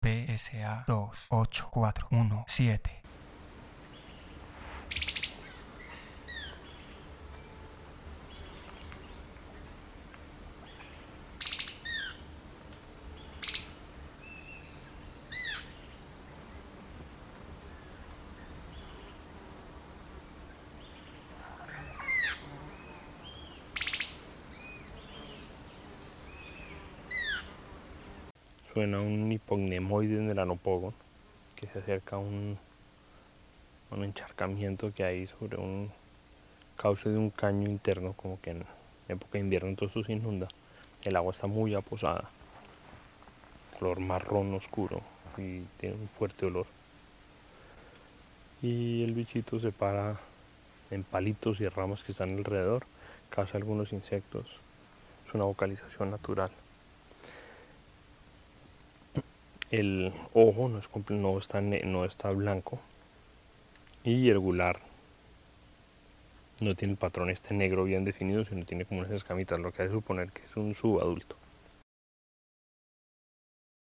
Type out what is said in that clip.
PSA 28417. Suena un hipognemoides melanopogon que se acerca a un encharcamiento que hay sobre un cauce de un caño interno, como que en época de invierno todo esto se inunda. El agua está muy aposada, color marrón oscuro y tiene un fuerte olor. Y el bichito se para en palitos y ramas que están alrededor, caza algunos insectos. Es una vocalización natural. El ojo no está blanco y el gular no tiene el patrón este negro bien definido, sino tiene como unas escamitas, lo que hace suponer que es un subadulto.